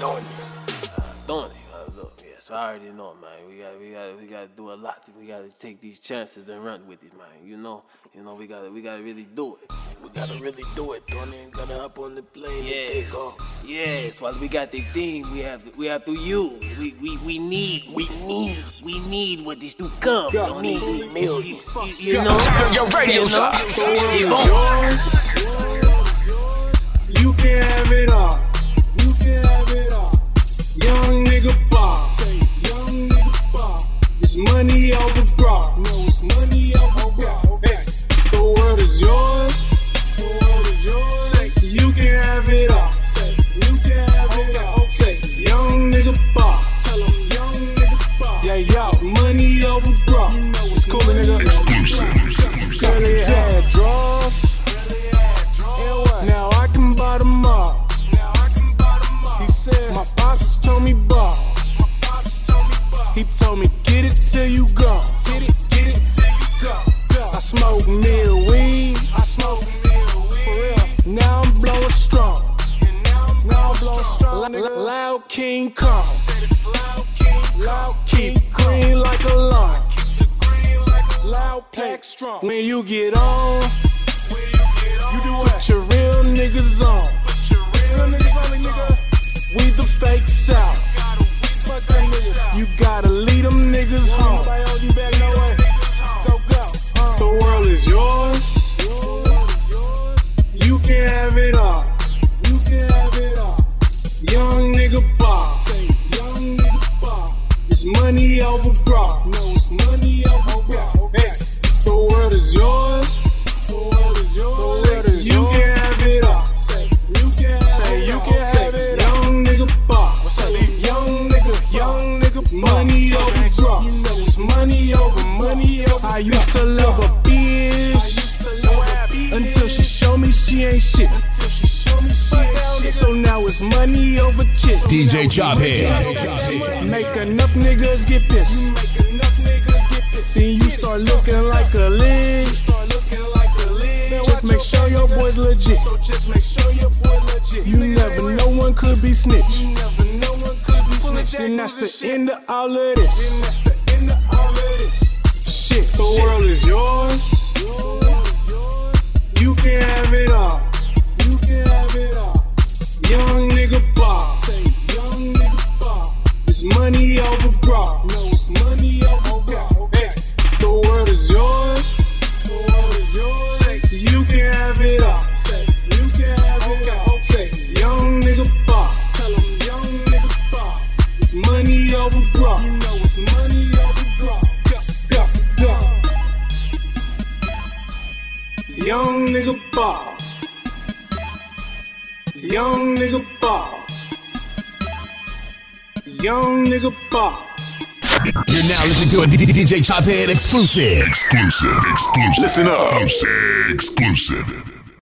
Thorny. Look, yes, I already know, man. We gotta do a lot. We gotta take these chances and run with it, man. You know, we gotta really do it. We gotta really do it, Thorny. Gotta hop on the plane yes, and take off. Yes, while we got the thing, we have to use. We need what this to come. We need million. You know, your radio shop. You can have it all. You can have it all. Young nigga ball. Young nigga ball. It's money over bra. No, it's money over bra. Hey, the world is yours. The world is yours. Say you can have it all. Say you can have it all. Say young nigga ball. Tell 'em young nigga ball. Yeah, yo, it's money over bra. You know it's cool, nigga. Exclusive. Really had draws. Now I can buy them all. He said, my pops told me ball. He told me, get it till you go. Get it till you go. I smoke mill weed. For real. Now I'm blowing strong. Loud King Kong. Loud King green like a lawn. Loud pack strong. When you get on, you do what your real niggas on. We the fake South. You gotta lead them niggas home. The world is yours. You can have it all. You can have it all. Young nigga ball. Young nigga ball. It's money over bra. No, it's money over bra. Hey, the world is yours. The world is yours. You can have it all. You can have it. Young nigga ball. Young nigga, money over bra. It's money over. I used to love a bitch until she showed me she ain't shit. So now it's money over chick. DJ Chophead. Make enough niggas get pissed. Then you start looking like a lick. Just make sure your boy's legit. You never know one could be snitch. And that's the end of all of this. Shit, the world is yours. You can have it all. You can have it all. Young nigga ball. Young nigga ball. It's money over bra. No, it's money over bra. Hey, the world is yours. The world is yours. Say you can have it all. Say you can have it all. Say young nigga ball. Tell 'em young nigga ball. It's money over bra. You know it's money over bra. Go. Young nigga ball. Young nigga ball. Young nigga ball. You're now listening to a DJ Chophead exclusive. Exclusive. Listen up. Exclusive.